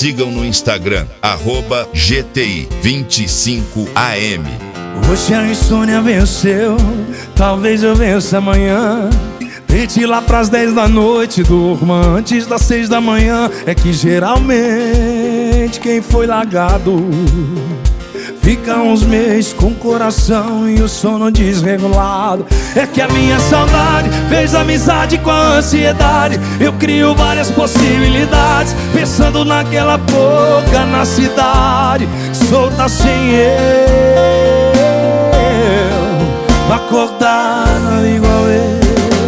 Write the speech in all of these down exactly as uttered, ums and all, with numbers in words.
sigam no Instagram, arroba G T I vinte e cinco A M. Hoje a insônia venceu, talvez eu vença amanhã. Deite lá pras dez da noite, durma antes das seis da manhã. É que geralmente quem foi largado fica uns meses com o coração e o sono desregulado. É que a minha saudade fez amizade com a ansiedade. Eu crio várias possibilidades, pensando naquela boca na cidade, solta sem eu acordar igual eu.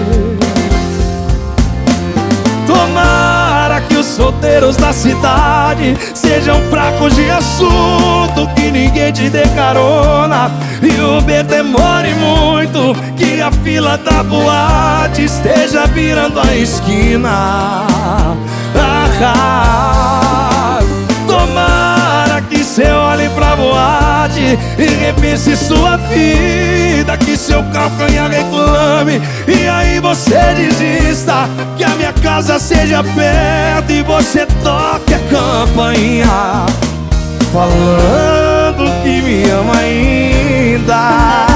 Tomara que os solteiros da cidade sejam fracos de assunto, que ninguém te dê carona e o Uber demore muito, que a fila da boate esteja virando a esquina. Ah, tomara que cê olhe pra boate e repense sua vida, que seu calcanhar reclame e aí você desista, que a minha casa seja perto e você toque a campainha, falando que me ama ainda.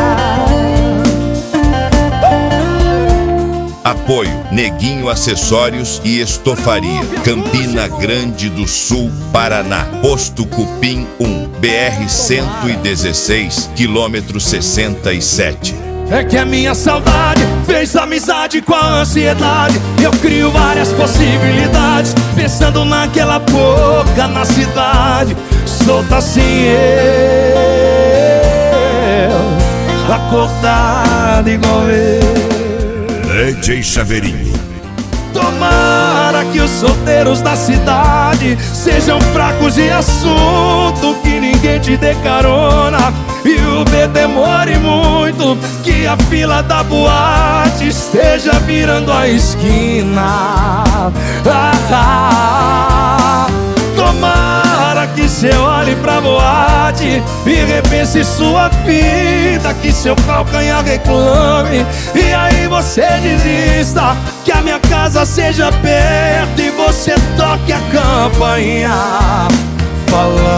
Apoio Neguinho Acessórios e Estofaria, Campina Grande do Sul, Paraná. Posto Cupim um, B R cento e dezesseis, quilômetro sessenta e sete. É que a minha saudade fez amizade com a ansiedade. Eu crio várias possibilidades, pensando naquela boca na cidade, solta sem eu acordado igual eu. D J Chaveirinho. Tomara que os solteiros da cidade sejam fracos de assunto, que ninguém te dê carona e o Uber demore muito, que a fila da boate esteja virando a esquina. Ah, ah, tomara que cê olhe pra boate e repense sua vida, que seu calcanhar reclame e aí você desista, que a minha casa seja perto e você toque a campainha, falando